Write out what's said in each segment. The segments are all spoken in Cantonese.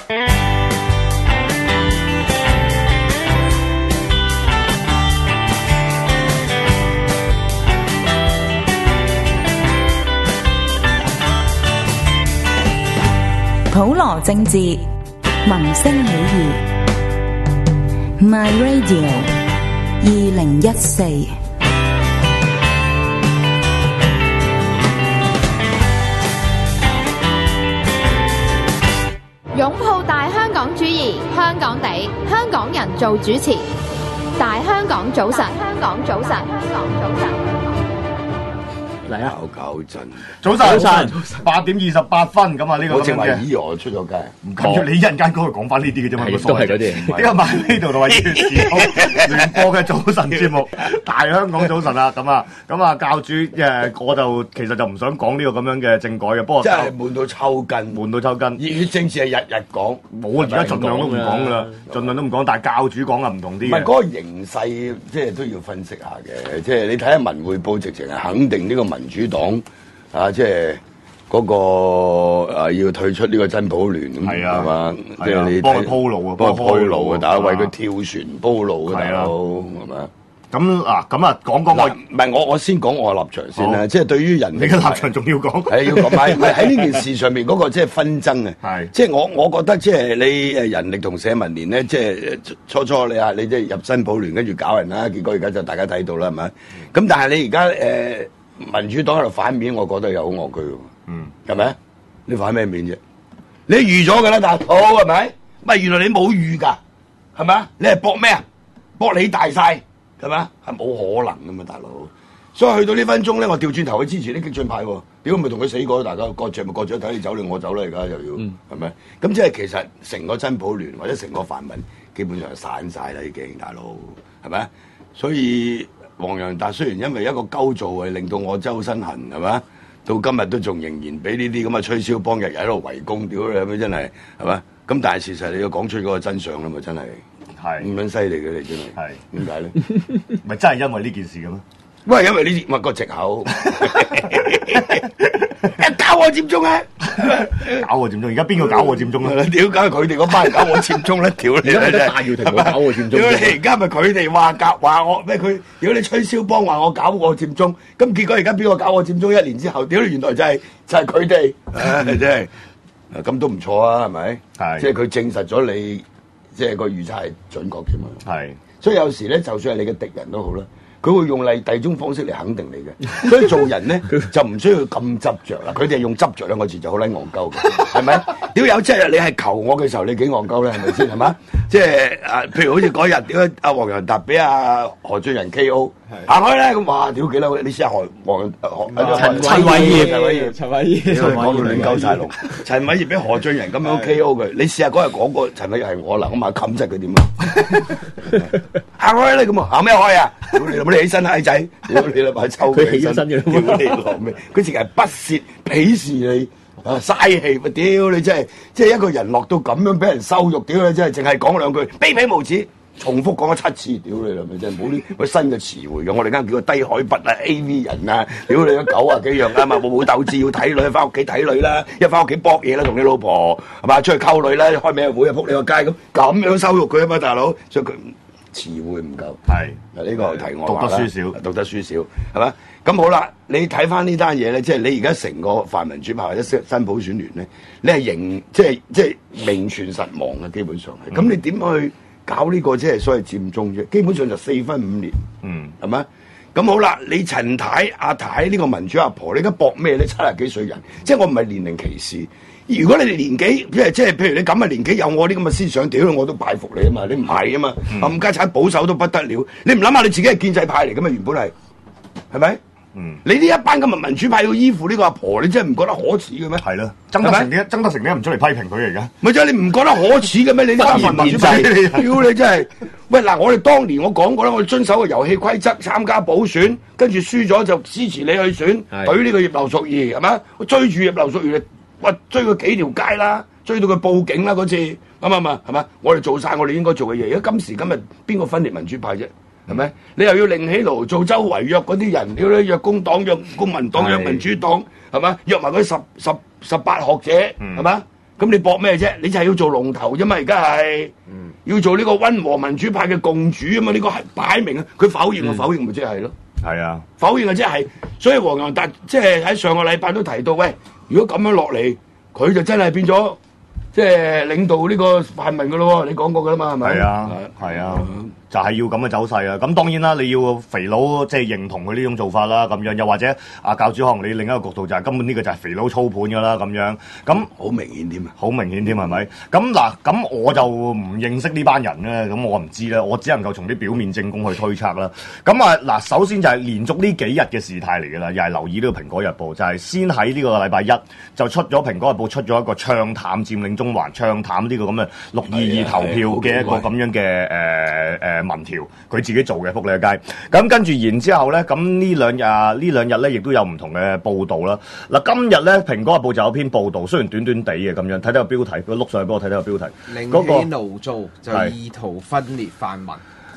普羅政治，民聲起義 My Radio 2014。 擁抱大香港主義，香港地，香港人做主持。大香港早晨，香港早晨，香港早晨。 嚟啊！ 搞震， 早晨8:28咁啊！呢個我正話我出咗街， 唔緊要，你一陣間嗰度講翻呢啲嘅啫嘛， 都係嗰啲。 呢個My Radio同埋粵視聯播嘅早晨節目，大香港早晨啊！咁啊，教主我就其實就唔想講呢個咁樣嘅政改嘅，不過真係悶到抽筋，熱血政治係日日講， 冇而家盡量都唔講噶啦，盡量都唔講。但係教主講啊唔同啲。 唔係嗰個形勢，即係都要分析下嘅。即係你睇下《文匯報》直情係肯定呢個民主黨啊，即係嗰個要退出呢個真普聯咁，係嘛？即係你幫佢鋪路啊， 幫佢鋪路啊，大家為佢跳船鋪路啊，大佬係嘛？ 咁啊，講我唔係我先講我嘅立場先啦。即係對於人， 你嘅立場仲要講？ 係要講，唔係喺呢件事上面嗰個即係紛爭啊。係即係我覺得即係你人力同社民連咧，即係初你即係入真普聯跟住搞人啦，結果而家就大家睇到啦，係咪？咁但係你而家民主黨喺度反面，我覺得又好惡佢喎。係咪？你反咩面啫？你預咗㗎啦，大佬係咪？唔係原來你冇預㗎，係咪？你係搏咩啊？搏你大晒係咪？係冇可能㗎嘛，大佬。所以去到呢分鐘咧，我調轉頭去支持啲激進派喎。屌咪同佢死過，大家割著咪割著，睇你走你我走啦，而家又要係咪？咁即係其實成個真普聯或者成個泛民基本上散晒啦，已經大佬係咪？所以黃洋達雖然因為一個鳩做係令到我周身痕係咪？到今日都仲仍然俾呢啲咁嘅吹銷幫日日喺度圍攻，屌你係咪真係係咪？咁但係事實你要講出嗰個真相啦嘛，真係咁樣犀利嘅你真係點解咧？ 咪真係因為呢件事嘅咩？ 喂，因為呢啲咪個藉口，搞我佔中啊！ 搞我佔中，而家邊個搞我佔中啊？ 屌，梗係佢哋嗰班人搞我佔中咧！屌你， 而家戴耀廷搞我佔中。 屌你，而家咪佢哋話我咩？佢屌你吹銷幫話我搞我佔中，咁結果而家邊個搞我佔中？1年之後，屌你，原來就係佢哋，真係咁都唔錯啊，係咪？係，即係佢證實咗你，即係個預測係準確嘅嘛。係，所以有時咧，就算係你嘅敵人都好啦。佢會用第二種方式嚟肯定你嘅，所以做人咧就唔需要咁執着啦。佢哋係用執着兩個字就好撚戇鳩嘅，係咪？屌有即係你係求我嘅時候，你幾戇鳩咧？係咪先？係嘛？即係譬如好似嗰日屌阿黃洋達俾阿何俊仁 K.O. 行開咧，咁哇屌幾嬲！你試下陳偉業講到亂鳩晒龍，陳偉業俾何俊仁咁樣 K.O. 佢，你試下嗰日講個陳偉業係我啦，我咪冚實佢點啊？行開咧咁啊，行咩開啊？你起身閪仔，屌你啦，咪抽佢起身嘅，屌你落咩？佢淨係不屑鄙視你，嘥氣，屌你真係，即係一個人落到咁樣俾人羞辱，屌你真係，淨係講兩句卑鄙無恥，重複講咗7次，屌你啦，咪真係冇啲新嘅詞彙嘅，我哋啱叫個低海拔啊 AV 人啊，屌你個90幾樣啊嘛，冇鬥志要睇女，翻屋企睇女啦，一翻屋企搏嘢啦，同你老婆係嘛，出去溝女啦，開咩會啊，仆你個街咁樣羞辱佢啊嘛，大佬，所以佢。詞彙唔夠，係嗱呢個題外話啦。讀得書少，係嘛？咁好啦，你睇翻呢單嘢咧，即係你而家成個泛民主派或者新普選聯咧，你係即係名存實亡嘅，基本上係。咁你點去搞呢個即係所謂佔中啫？基本上就4分5裂，係咪？咁好啦，你陳太阿太呢個民主阿婆，你而家搏咩咧？70幾歲人，即係我唔係年齡歧視。如果你哋年紀即係譬如你咁嘅年紀有我啲咁嘅思想，屌我都拜服你啊嘛！你唔係啊嘛，冚家產保守都不得了。你唔諗下你自己係建制派嚟㗎嘛？原本係咪？你呢一班咁嘅民主派要依附呢個阿婆，你真係唔覺得可恥嘅咩？係咯，曾德成點唔出嚟批評佢嚟㗎？咪就係你唔覺得可恥嘅咩？你呢班民主派，屌你真係！喂嗱，我哋當年我講過啦，我哋遵守個遊戲規則，參加補選，跟住輸咗就支持你去選，懟呢個葉劉淑儀係咪？我追住葉劉淑儀。喂，追佢幾條街啦，追到佢報警啦嗰次，啱係嘛？我哋做晒我哋應該做嘅嘢。而家今時今日邊個分裂民主派啫？係咪？你又要另起爐做周圍約嗰啲人，屌你約工黨、約公民黨、約民主黨，係咪？約埋嗰18學者，係咪？ 咁你搏咩啫？你就係要做龍頭啫嘛，而家係要做呢個溫和民主派嘅共主啊嘛，呢個係擺明啊，佢否認否認咪即係咯， 係啊， 否認啊即係，所以黃洋達即係喺上個禮拜都提到，喂，如果咁樣落嚟，佢就真係變咗即係領導呢個泛民噶咯，你講過噶啦嘛，係咪？ 係啊，係啊。就係要咁嘅走勢啊！咁當然啦，你要肥佬即係認同佢呢種做法啦，咁樣又或者教主可能你另一個角度就係根本呢個就係肥佬操盤㗎啦，咁樣咁好明顯添啊！ 好明顯添係咪？咁嗱，咁我就唔認識呢班人咧，咁我唔知啦，我只能夠從啲表面證供去推測啦。咁啊嗱，首先就係連續呢幾日嘅事態嚟㗎啦，又係留意呢個《蘋果日報》，就係先喺呢個禮拜一就出咗《蘋果日報》出咗一個唱淡佔領中環、唱淡呢個咁嘅622投票嘅一個咁樣嘅民調。佢自己做嘅，仆你個街。咁跟住然之後咧，咁呢兩日咧，亦都有唔同嘅報導啦。嗱，今日咧《蘋果日報》就有篇報導，雖然短短地嘅咁樣，睇睇個標題，佢碌上去俾我睇睇個標題。 另起爐灶就意圖分裂泛民。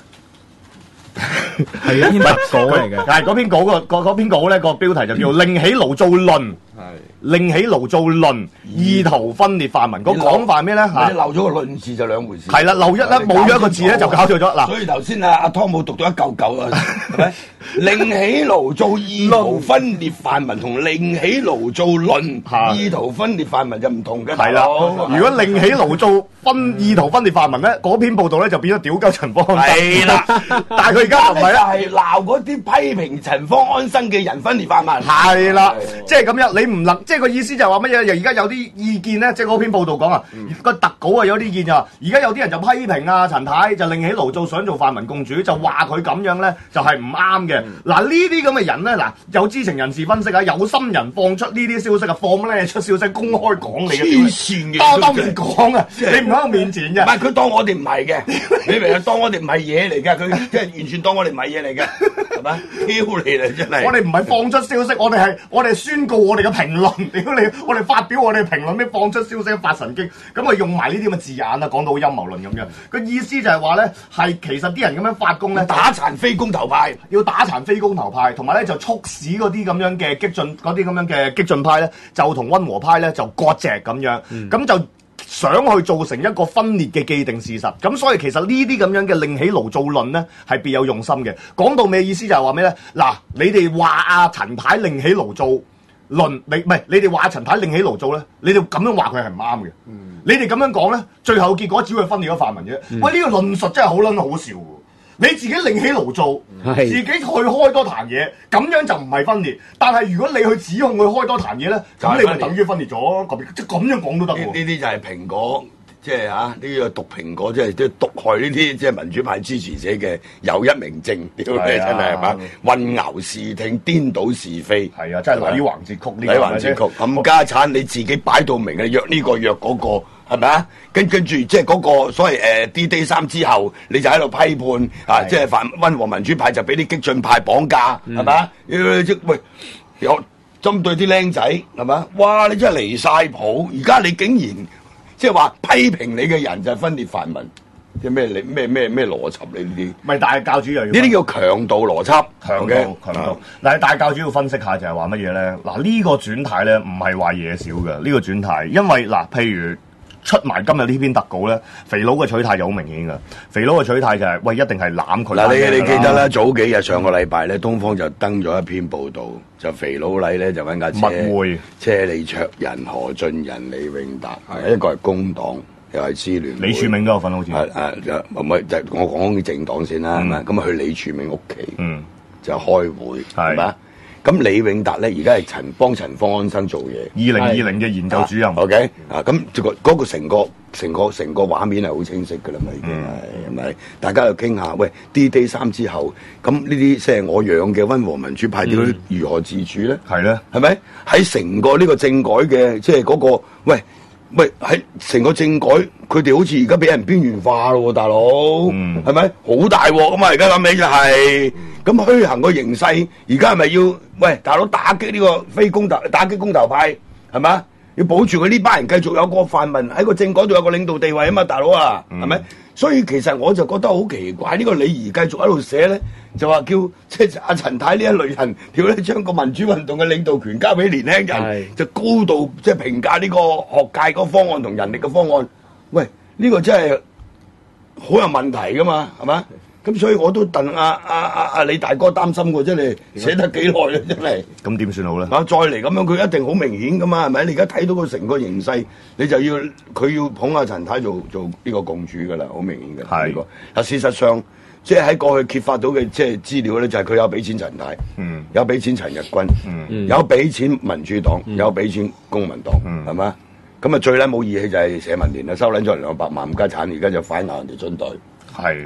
係一篇特稿嚟嘅， 但係嗰篇稿咧個標題就叫另起爐灶論。另起爐灶論，意圖分裂泛民。個講法係咩咧？ 你漏咗個論字就兩回事。 係啦，漏一咧冇咗一個字咧就搞錯咗嗱。 所以頭先阿湯姆讀到一嚿嚿啊，係咪？另起爐灶意圖分裂泛民同另起爐灶論意圖分裂泛民就唔同嘅。 係啦，如果另起爐灶意圖分裂泛民咧，嗰篇報導咧就變咗屌鳩陳方安生。 係啦， 但係佢而家唔係啦， 係鬧嗰啲批評陳方安生嘅人分裂泛民。 係啦，即係咁樣，你唔能即係個意思就係話乜嘢？而家有啲意見咧，即係嗰篇報導講啊，個特稿啊有啲意見就話，而家有啲人就批評啊陳太就另起爐灶想做泛民共主，就話佢咁樣咧就係唔啱嘅。嗱呢啲咁嘅人咧，嗱有知情人士分析啊，有心人放出呢啲消息啊，放咩出消息公開講你嘅， 黐線嘅， 當面講啊，你唔喺我面前嘅。 唔係佢當我哋唔係嘅，你明啊？當我哋唔係嘢嚟嘅，佢即係完全當我哋唔係嘢嚟嘅，係咪？挑你啦真係！ 我哋唔係放出消息，我哋係宣告我哋嘅評論。屌你！我哋發表我哋評論，咩放出消息發神經，咁啊用埋呢啲咁嘅字眼啊，講到陰謀論咁樣。個意思就係話咧，係其實啲人咁樣發功咧， 打殘非公投派， 要打殘非公投派，同埋咧就促使嗰啲咁樣嘅激進派咧，就同溫和派咧就割席咁樣，咁就想去造成一個分裂嘅既定事實。咁所以其實呢啲咁樣嘅另起爐灶論咧，係別有用心嘅。講到尾意思就係話咩咧？嗱，你哋話阿陳太另起爐灶論，你哋話陳太另起爐灶咧，你哋咁樣話佢係唔啱嘅。你哋咁樣講咧，最後結果只會分裂咗泛民啫。喂，呢個論述真係好撚好笑喎！你自己另起爐灶，自己去開多壇嘢，咁樣就唔係分裂。但係如果你去指控佢開多壇嘢咧，咁你咪等於分裂咗。即係咁樣講都得喎。 呢啲就係蘋果，即係呢個毒蘋果，即係即係毒害呢啲即係民主派支持者嘅又一明證。屌你真係嘛？混淆視聽，顛倒是非。係啊，真係禮橫節曲呢禮橫節曲，冚家產你自己擺到明嘅，約呢個約嗰個。係咪啊？跟住即係嗰個所謂D-Day 3之後，你就喺度批判啊！即係溫和民主派就俾啲激進派綁架，係咪啊？喂，有針對啲僆仔係咪啊？哇！你真係離晒譜！而家你竟然即係話批評你嘅人就係分裂泛民，即係咩邏輯你呢啲？ 唔係，但係教主又要呢啲叫強盜邏輯，強盜。嗱，大教主要分析下就係話乜嘢咧？嗱，呢個轉態咧唔係話嘢少嘅呢個轉態，因為嗱，譬如。出埋今日呢篇特稿咧，肥佬嘅取態就好明顯㗎。肥佬嘅取態就係、是，喂，一定係攬佢。 嗱，你記得啦，早幾日上個禮拜咧，東方就登咗一篇報導，就肥佬禮咧就揾架車， 密會車李卓人、何俊仁、李永達，一個係工黨，又係支聯會。 李柱銘都有份好似。 唔係就我講啲政黨先啦，係咪？咁啊去李柱銘屋企，就開會，係咪？咁李永達咧，而家係幫陳方安生做嘢。 2020嘅研究主任。 OK 咁嗰個成個畫面係好清晰㗎啦嘛，已經係咪？大家又傾下，喂 D-Day 3之後，咁呢啲即係我養嘅溫和民主派點如何自處咧？ 係咧， 係咪？喺成個呢個政改嘅即係嗰個喂喺成個政改，佢哋好似而家俾人邊緣化咯，大佬，係咪？好大鑊咁啊！而家諗起就係。咁虛行個形勢，而家係咪要喂大佬打擊呢個非公投，打擊公投派係嘛？ 要保住佢呢班人繼續有個泛民喺個政改度有個領導地位啊嘛，大佬啊，係咪？所以其實我就覺得好奇怪，呢個李儀繼續喺度寫咧，就話叫即係阿陳太呢一類人，叫咧將個民主運動嘅領導權交俾年輕人，就高度即係評價呢個學界個方案同人力嘅方案。喂，呢個真係好有問題噶嘛，係嘛？咁所以我都戥阿李大哥擔心喎，真係寫得幾耐啦，真係。 咁點算好咧？ 再嚟咁樣，佢一定好明顯噶嘛，係咪？你而家睇到個成個形勢，你就要佢要捧阿陳太做呢個共主噶啦，好明顯嘅。係呢個。事實上，即係喺過去揭發到嘅即係資料咧，就係佢有俾錢陳太，有俾錢陳日君，有俾錢民主黨，有俾錢公民黨，係嘛？咁啊最撚冇義氣就係社民連啦，收撚咗200萬家產，而家就反咬人哋樽袋。係。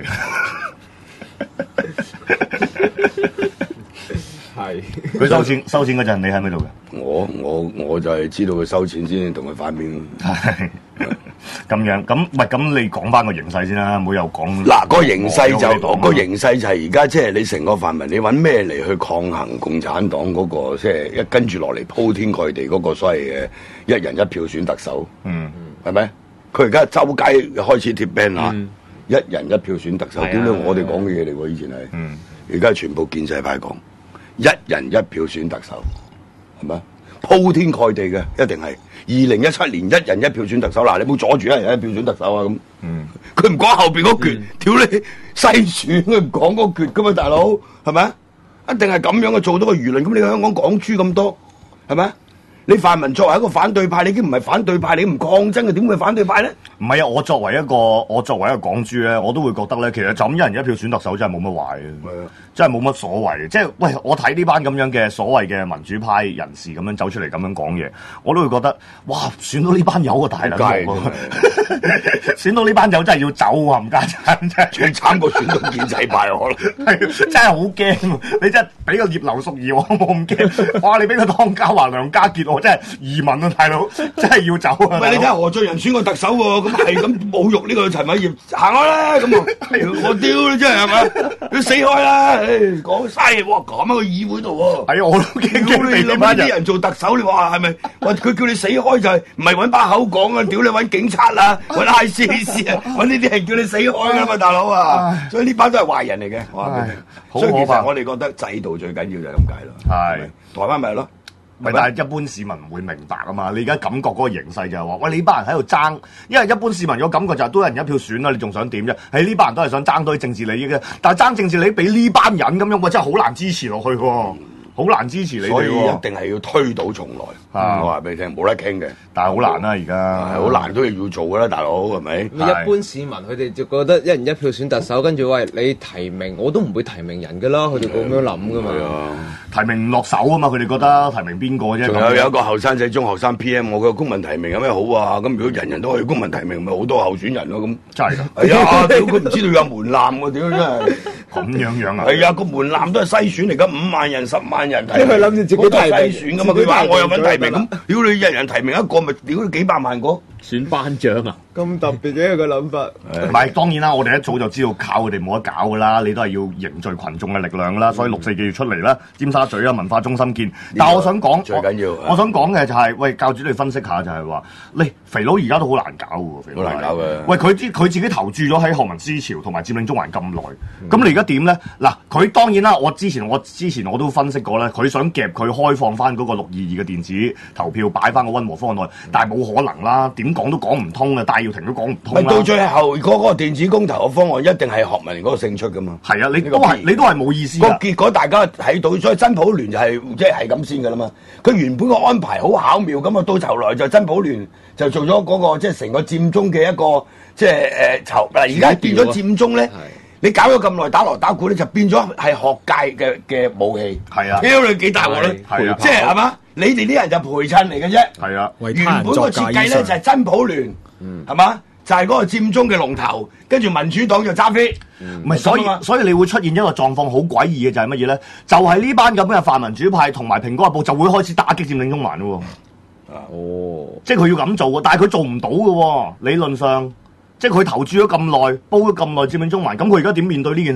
係佢收錢嗰陣，你喺咪度嘅？ 我就係知道佢收錢先同佢反面。 係咁樣咁，唔係咁你講翻個形勢先啦，唔好又講。 嗱，個形勢就係而家即係你成個泛民，你揾咩嚟去抗衡共產黨嗰個即係一跟住落嚟鋪天蓋地嗰個所謂嘅一人一票選特首？係咪？佢而家周街開始貼 banner。一人一票選特首，點解我哋講嘅嘢嚟喎？以前係，而家全部建制派講，一人一票選特首，係咪？鋪天蓋地嘅，一定係。2017年一人一票選特首，嗱你冇阻住一人一票選特首啊咁。佢唔講後邊嗰橛，屌你篩選，佢唔講嗰橛噶嘛，大佬係咪？一定係咁樣嘅做到個輿論，咁你香港港豬咁多，係咪？你泛民作為一個反對派，你已經唔係反對派，你唔抗爭嘅，點會反對派咧？ 唔係啊！我作為一個港豬咧，我都會覺得咧，其實就咁一人一票選特首真係冇乜壞嘅，真係冇乜所謂。即係喂，我睇呢班咁樣嘅所謂嘅民主派人士咁樣走出嚟咁樣講嘢，我都會覺得哇！選到呢班友個大撚鑊，選到呢班友真係要走啊！冚家鏟真係最慘過選到建制派可能係真係好驚。你真係俾個葉劉淑儀我冇咁驚，哇！你俾個湯家驊、梁家傑我真係移民啊，大佬真係要走啊！ 喂，你睇下何俊仁選個特首喎，咁係咁侮辱呢個陳偉業，行開啦！咁我丟你真係係咪？你死開啦！講嘥嘢，哇咁喺個議會度喎。 係啊，我都驚你諗啲人做特首，你話係咪？喂，佢叫你死開就係唔係揾把口講啊？屌你揾警察啊，揾 ICAC 啊，揾呢啲係叫你死開㗎嘛，大佬啊！所以呢班都係壞人嚟嘅，我話俾你聽。所以其實我哋覺得制度最緊要就係咁解咯。係台灣咪係咯。 但係一般市民唔會明白啊嘛！你而家感覺嗰個形勢就係話，喂，你呢班人喺度爭，因為一般市民有感覺就係都有人一票選啦，你仲想點啫？係呢班人都係想爭多啲政治利益嘅，但係爭政治利益俾呢班人咁樣，喂，真係好難支持落去喎，好難支持你哋喎。 所以一定係要推倒重來。我話俾你聽，冇得傾嘅， 但係好難啦，而家好難都要做㗎啦，大佬係咪？ 一般市民佢哋就覺得一人一票選特首，跟住喂你提名，我都唔會提名人㗎啦，佢哋咁樣諗㗎嘛。 提名唔落手啊嘛，佢哋覺得提名邊個啫？ 仲有一個後生仔中學生 PM， 我嘅公民提名有咩好啊？咁如果人人都可以公民提名，咪好多候選人咯咁。真係㗎。係啊，屌佢唔知道有門檻喎，屌真係。 咁樣啊？ 係啊，個門檻都係篩選嚟㗎，5萬人、10萬人提名。 因為諗住自己篩選㗎嘛，佢話我有份提名咁，屌你人人提名一個，咪屌你幾百萬個。 選班長啊！ 咁特別嘅一個諗法。 唔係當然啦，我哋一早就知道靠佢哋冇得搞噶啦，你都係要凝聚群眾嘅力量噶啦，所以6·4記要出嚟啦，尖沙咀啊文化中心見。但係我想講， 最緊要我想講嘅就係，喂，教主你分析下就係話，你肥佬而家都好難搞喎，肥佬好難搞嘅。 喂，佢自己投注咗喺學民思潮同埋佔領中環咁耐，咁你而家點咧？嗱，佢當然啦，我之前我都分析過咧，佢想夾佢開放翻嗰個622嘅電子投票，擺翻個溫和方案內，但係冇可能啦，點講都講唔通啊！戴耀廷都講唔通啦。 到最後嗰個電子公投嘅方案一定係學民嗰個勝出噶嘛？ 係啊，你都係冇意思。 個結果大家睇到，所以真普聯就係即係咁先噶啦嘛。佢原本個安排好巧妙咁啊，到頭來就真普聯就做咗嗰個即係成個佔中嘅一個即係籌嗱，而家變咗佔中咧。你搞咗咁耐打鑼打鼓咧，就變咗係學界嘅武器。係啊，屌你幾大鑊咧？係啊，即係係嘛？你哋啲人就陪襯嚟嘅啫。係啊，原本個設計咧就係真普聯，係嘛？就係嗰個佔中嘅龍頭，跟住民主黨就揸飛。 唔係，所以你會出現一個狀況好詭異嘅就係乜嘢咧？就係呢班咁嘅泛民主派同埋蘋果日報就會開始打擊佔領中環咯。哦，即係佢要咁做喎，但係佢做唔到嘅喎，理論上。即係佢投注咗咁耐，煲咗咁耐佔領中環，咁佢而家點面對呢件事咧？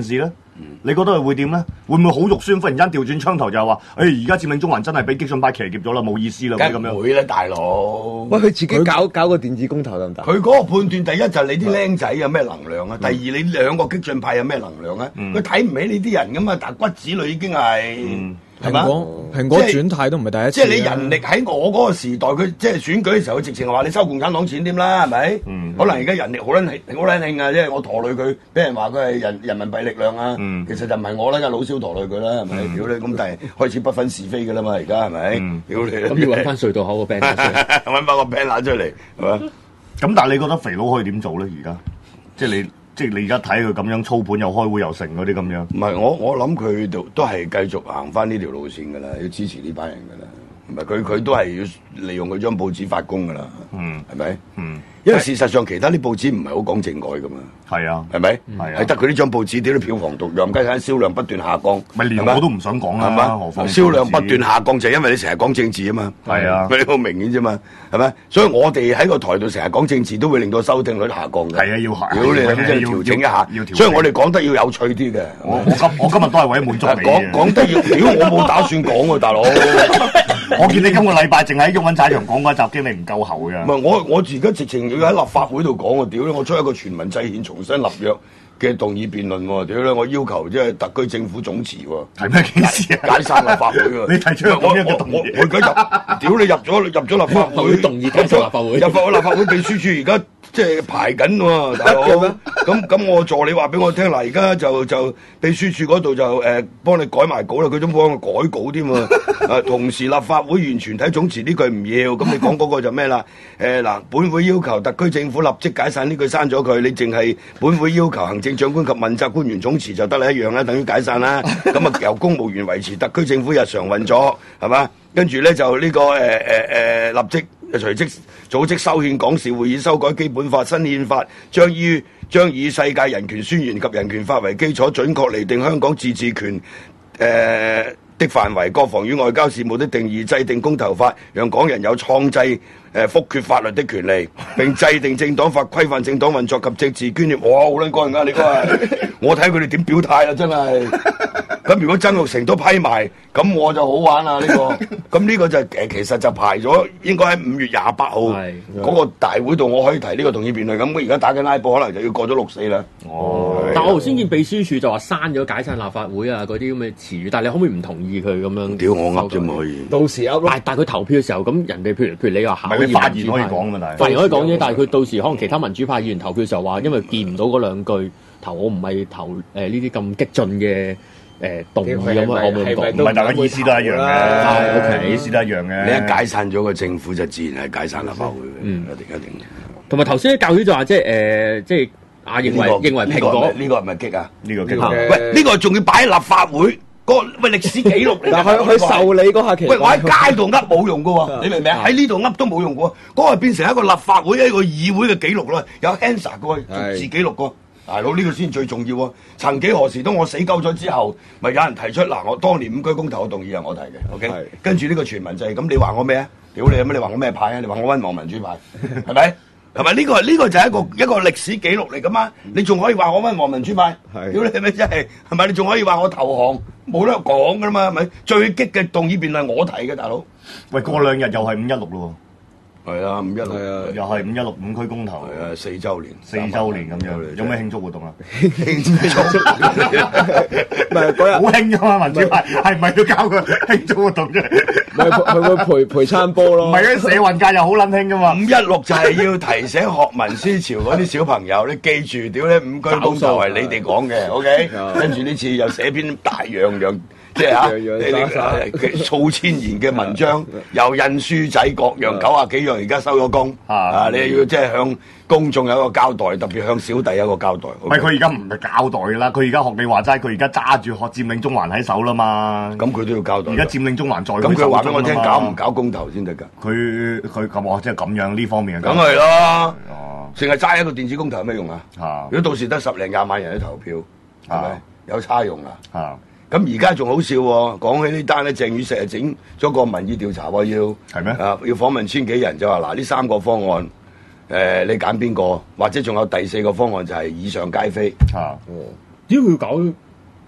你覺得佢會點咧？會唔會好肉酸？忽然間調轉槍頭就係話：，而家佔領中環真係俾激進派騎劫咗啦，冇意思啦，咁樣。 梗係會啦，大佬。 喂，佢自己搞個電子公投得唔得？ 佢嗰個判斷，第一就係你啲僆仔有咩能量啊，第二你兩個激進派有咩能量啊？佢睇唔起你啲人噶嘛，但骨子裏已經係。 蘋果轉態都唔係第一次。 即係你人力喺我嗰個時代，佢即係選舉嘅時候，佢直情係話你收共產黨錢添啦，係咪？可能而家人力好撚興啊，即係我陀累佢，俾人話佢係人民幣力量啊。其實就唔係我啦，老蕭陀累佢啦，係咪？屌你咁，但係開始不分是非㗎啦嘛，而家係咪？屌你！ 咁要揾翻隧道口個 band 出嚟， 揾翻個 band 出嚟，係嘛？ 咁但係你覺得肥佬可以點做咧？而家即係你而家睇佢咁樣操盤又開會又成嗰啲咁樣。 唔係我諗佢都係繼續行翻呢條路線㗎啦，要支持呢班人㗎啦。唔係佢都係要利用佢張報紙發功㗎啦。係咪？因為事實上其他啲報紙唔係好講政改㗎嘛。係啊，係咪？係得佢呢張報紙啲票房毒藥，加上銷量不斷下降， 咪連我都唔想講啦，係嘛？何況銷量不斷下降就係因為你成日講政治啊嘛。係啊，佢好明顯啫嘛，係咪？所以我哋喺個台度成日講政治，都會令到收聽率下降嘅。係啊，要下。如果你咁即係調整一下，所以我哋講得要有趣啲嘅。 我今日都係為咗滿足你嘅。 講得要，屌我冇打算講喎，大佬。 我見你今個禮拜淨係喺毓民踩場講嗰集，驚你唔夠喉嘅。 唔係我而家直情要喺立法會度講啊！屌我出一個全民制憲重新立約嘅動議辯論喎！屌咧，我要求即係特區政府總辭喎。 係咩件事啊？ 解散立法會喎！ 你提出咁樣嘅動議， 我而家屌你入咗立法會， 動議解散立法會， 入咗立法會秘書處而家。即係排緊喎，大佬。咁我助理話俾我聽嗱，而家就秘書處嗰度就幫你改埋稿啦，佢都幫我改稿添喎。同時立法會完全體總辭呢句唔要，咁你講嗰個就咩啦？嗱，本會要求特區政府立即解散呢句刪咗佢，你淨係本會要求行政長官及問責官員總辭就得啦，一樣啦，等於解散啦。咁啊由公務員維持特區政府日常運作，係嘛？跟住咧就呢個立即。隨即組織修憲港事會議，修改基本法、新憲法，將以世界人權宣言及人權法為基礎，準確釐定香港自治權的範圍、國防與外交事務的定義，制定公投法，讓港人有創制覆決法律的權利，並制定政黨法，規範政黨運作及政治捐獻。哇！好撚過癮啊！你個我睇佢哋點表態啊！真係。咁如果曾鈺成都批埋，咁我就好玩啦呢個。咁呢個就其實就排咗，應該喺5月28號嗰個大會度，我可以提呢個動議辯論。咁而家打緊拉布，可能就要過咗6-4啦。 但我頭先見秘書處就話刪咗解散立法會啊嗰啲咁嘅詞語，但係你可唔可以唔同意佢咁樣？ 屌我噏啫嘛可以。 到時但係佢投票嘅時候，咁人哋譬如你話考驗發言可以講㗎嘛？ 發言可以講啫，但係佢到時可能其他民主派議員投票嘅時候話，因為見唔到嗰兩句我唔係投呢啲咁激進嘅。動議咁啊，我冇講， 唔係大家意思都一樣嘅，意思都一樣嘅。 你一解散咗個政府，就自然係解散立法會嘅，一定。 同埋頭先啲教授就話，即係認為蘋果呢個係咪激啊？ 呢個激喂，呢個仲要擺喺立法會喂歷史記錄嚟。 但係佢受理嗰下其實， 喂，我喺街度噏冇用㗎喎，你明唔明啊？喺呢度噏都冇用㗎喎，嗰個變成一個立法會一個議會嘅記錄啦，有 answer 個字記錄個。大佬呢個先最重要喎！曾幾何時，當我死鳩咗之後，咪有人提出嗱，我當年5區公投嘅動議係我提嘅 ，OK？跟住呢個傳聞就係咁，你話我咩啊？屌你乜？你話我咩派啊？你話我溫和民主派，係咪？係咪呢個就係一個歷史記錄嚟噶嘛？你仲可以話我溫和民主派？屌你係咪真係？係咪？你仲可以話我投降？冇得講噶嘛？係咪？最激嘅動議辯論係我提嘅，大佬。 喂，過2日又係516咯。 係啊，516 又係516 5區公投， 係啊，4週年咁樣，有咩慶祝活動啊？ 慶祝唔係嗰日好興㗎嘛，民主派係咪要搞個慶祝活動啫？ 佢會陪餐波咯。 唔係社運界又好撚興㗎嘛。 516就係要提醒學民思潮嗰啲小朋友，你記住，屌你5區公投係你哋講嘅 ，OK？跟住呢次又寫篇大洋。即係數千言嘅文章，又印書仔各樣90幾樣，而家收咗工你要即係向公眾有一個交代，特別向小弟有一個交代。 唔係佢而家唔係交代㗎啦，佢而家學你話齋，佢而家揸住佔領中環喺手啦嘛。 咁佢都要交代。而家佔領中環在咁佢話俾我聽，搞唔搞公投先得㗎？ 佢咁話即係咁樣呢方面嘅。 梗係啦，淨係揸一個電子公投有咩用啊？如果到時得10零20萬人去投票，係咪有差用啊？咁而家仲好笑喎，講起呢單咧，鄭宇碩整咗個民意調查喎， 係咩？ 要訪問1000幾人，就話嗱呢3個方案，你揀邊個？或者仲有第4個方案就係以上皆非。 點解要搞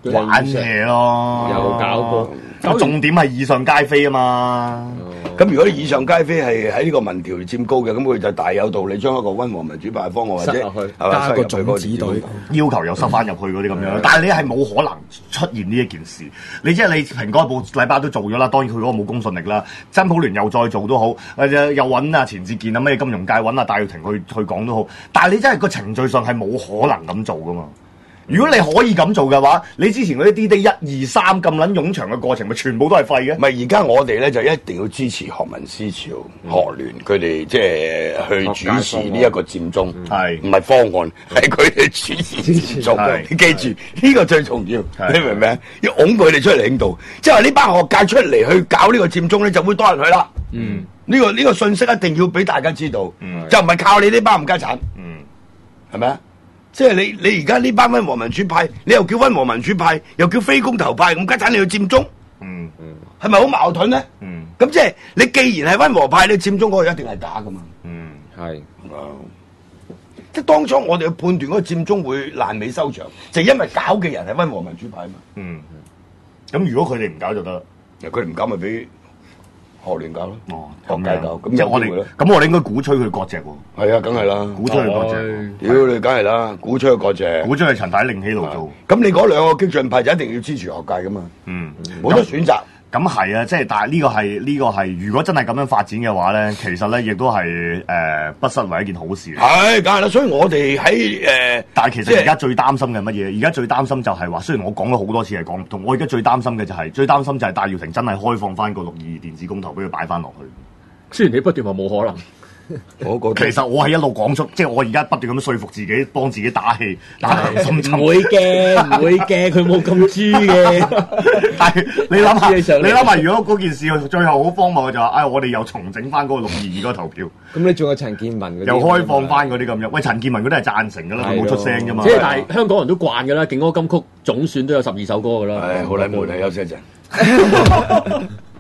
玩嘢咯， 又搞過。 咁重點係以上皆非啊嘛。 咁如果以上皆非係喺呢個民調佔高嘅，咁佢就大有道理將一個溫和民主派方案或者係嘛加個種子隊， 要求又收翻入去嗰啲咁樣，但係你係冇可能出現呢一件事。你即係你蘋果日報禮拜都做咗啦，當然佢嗰個冇公信力啦。真普聯又再做都好，又揾啊錢志健啊咩金融界揾啊戴耀廷去講都好，但係你真係個程序上係冇可能咁做噶嘛。如果你可以咁做嘅話，你之前嗰啲 D-Day 1、2、3咁撚冗長嘅過程，咪全部都係廢嘅？ 唔係而家我哋咧就一定要支持學民思潮、學聯佢哋即係去主持呢一個佔中，係唔係方案？係佢哋主持佔中。你記住呢個最重要，你明唔明？要擁佢哋出嚟領導，即係話呢班學界出嚟去搞呢個佔中咧，就會多人去啦。呢個信息一定要俾大家知道，就唔係靠你呢班冚家鏟。係咪啊？即係你而家呢班溫和民主派，你又叫溫和民主派，又叫非公投派，咁家陣你要佔中，係咪好矛盾咧？咁即係你既然係溫和派，你佔中嗰個一定係假噶嘛？ 係， 即係當初我哋去判斷嗰個佔中會爛尾收場，就因為搞嘅人係溫和民主派嘛。 咁如果佢哋唔搞就得， 佢唔搞咪俾學聯搞咯。 咁學界搞，咁即係我哋應該鼓吹佢割席喎。 係啊，梗係啦， 鼓吹佢割席。 屌你，梗係啦，鼓吹佢割席， 鼓吹係陳太另起爐灶。 咁你嗰兩個激進派就一定要支持學界噶嘛。冇得選擇。 咁係啊，即係但係呢個係，如果真係咁樣發展嘅話咧，其實咧亦都係不失為一件好事。 係，梗係啦。所以我哋喺但係其實而家最擔心嘅乜嘢？而家最擔心就係話，雖然我講咗好多次係講唔通，我而家最擔心嘅就係戴耀廷真係開放翻個622電子公投俾佢擺翻落去。 雖然你不斷話冇可能。 我覺得其實我係一路講出，即係我而家不斷咁樣說服自己，幫自己打氣，打心針。 唔會嘅，佢冇咁豬嘅。 但係你諗下，如果嗰件事最後好荒謬嘅就話，我哋又重整翻嗰個622嗰個投票。 咁你仲有陳健民嗰啲， 又開放翻嗰啲咁樣。喂，陳健民嗰啲係贊成㗎啦，佢冇出聲啫嘛。 即係但係香港人都慣㗎啦，勁歌金曲總選都有12首歌㗎啦。 好啦，冇啦，休息一陣。